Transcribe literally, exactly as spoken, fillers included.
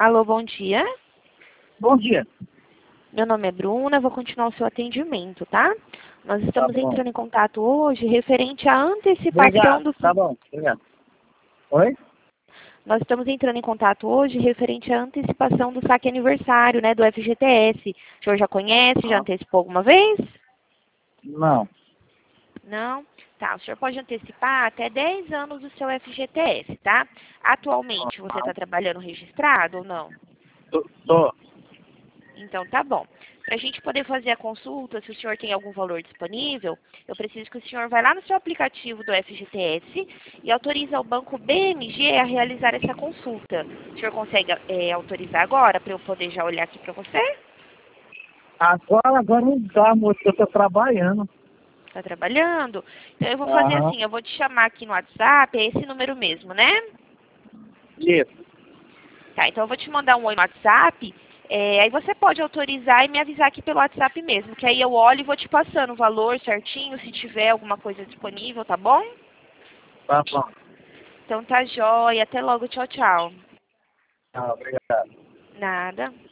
Alô, bom dia. Bom dia. Meu nome é Bruna, vou continuar o seu atendimento, tá? Nós Tá estamos bom. entrando em contato hoje referente à antecipação Obrigado. do... Tá bom. Obrigado. Oi? Nós estamos entrando em contato hoje referente à antecipação do saque aniversário, né, do F G T S. O senhor já conhece, já Ah, antecipou alguma vez? não. Não? Tá, o senhor pode antecipar até dez anos do seu F G T S, tá? Atualmente, você Ah, está trabalhando registrado ou não? tô. tô. Então, tá bom. Para a gente poder fazer a consulta, se o senhor tem algum valor disponível, eu preciso que o senhor vá lá no seu aplicativo do F G T S e autorize ao banco B M G a realizar essa consulta. O senhor consegue é, autorizar agora para eu poder já olhar aqui para você? Agora, agora não dá, moço, que eu tô trabalhando. Está trabalhando? Então, eu vou fazer Aham. assim, eu vou te chamar aqui no WhatsApp, é esse número mesmo, né? Isso. Tá, então eu vou te mandar um oi no WhatsApp, é, aí você pode autorizar e me avisar aqui pelo WhatsApp mesmo, que aí eu olho e vou te passando o valor certinho, se tiver alguma coisa disponível, tá bom? Tá bom. Então tá jóia, até logo, tchau, tchau. Ah, obrigado. Nada.